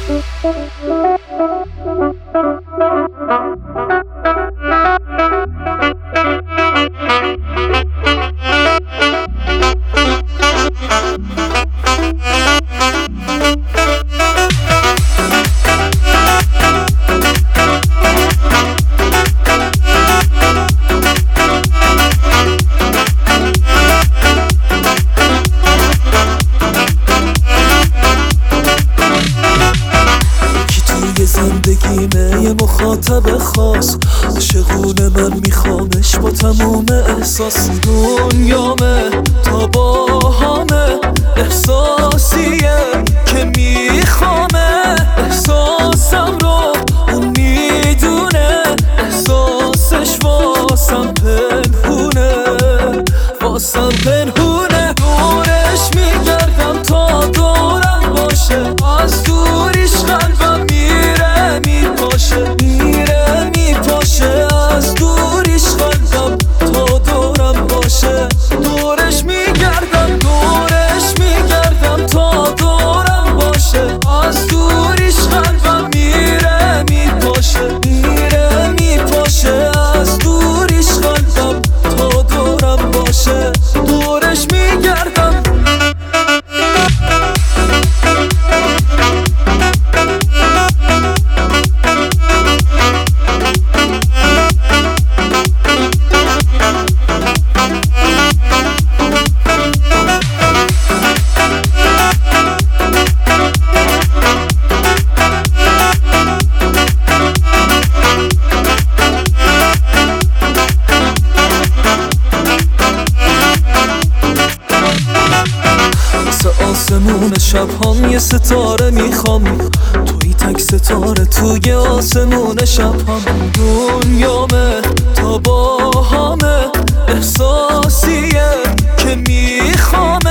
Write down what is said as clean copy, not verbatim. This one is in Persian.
زندگیمه یه مخاطب خاص، عاشقونه من میخوامش با تموم احساس. دنیامه تا باهامه، احساسیه که میخوامه. احساسم رو اون میدونه، احساسش واسم پنهونه، واسم پنهونه. دورش میگردم تا دورم باشه، از دوریش قلبم میره میپاشه، از دوریش قلبم تا دورم باشه. دورش میگردم تا دورم باشه، از دوریش قلبم میره میپاشه، از دوریش قلبم تا دورم باشه. دورش میگردم. آسمون شب‌هام یه ستاره میخوام، توی تک ستاره توی آسمون شب‌هام. دنیامه تا باهامه، احساسیه که میخوام.